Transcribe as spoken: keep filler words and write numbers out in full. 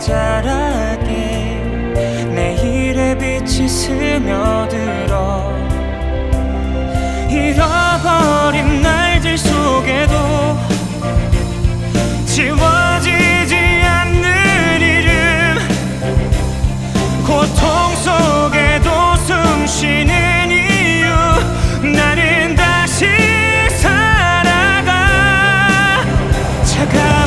자라게 내일의 빛이 스며들어 잃어버린 날들 속에도 지워지지 않는 이름 고통 속에도 숨 쉬는 이유 나는 다시 살아가 차가